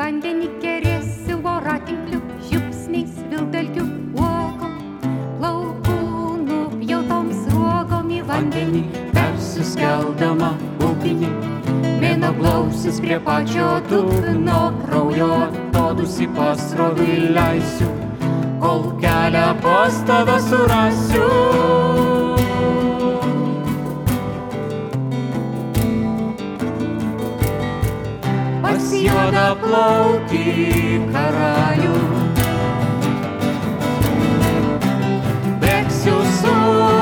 vandenį kerėsiu voratinkliu, žiupsniais vilkdalgiu uogom, plaukų nupjautom sruogom į vandenį. Persiskeldama ugnį, mėnuo glausis prie pačio dugno, kraujo atodus į pasrovių leisiu, kol kelią pas tave surasiu. Pas juodą plaukį karalių bėgsiu su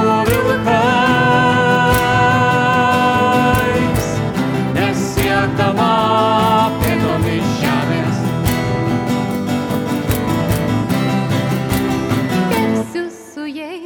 vilkais, nesiekdama pėdomis žemės. Bėgsiu su jais.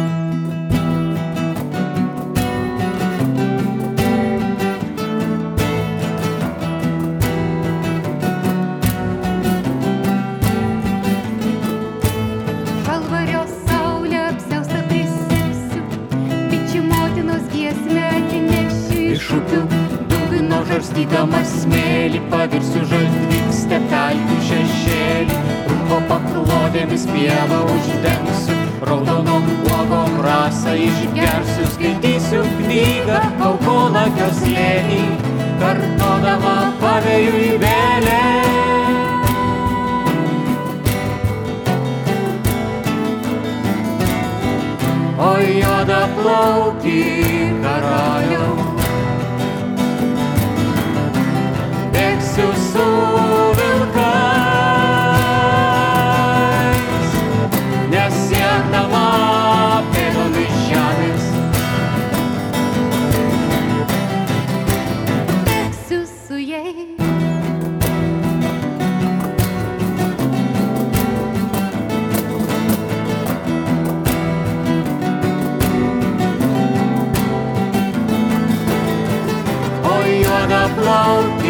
Žalvario saulė apsiaustą prisipsiu, bičių motinos giesmę atinešiu iš upių. Dugno žarstydamas smėlį pavirsiu žaltvykstę pelkių šešėlį, rūko paklodėmis pievą uždengsiu, raudonom uogom rasą išgersiu, skaitysiu knygą Kaukolakio slėnį, kartodama pavėjui vėlę. O juodą plaukį karaliau, bėgsiu su vilkais, nesiekdama pėdomis žemės. Bėgsiu su jais. O juodą plaukį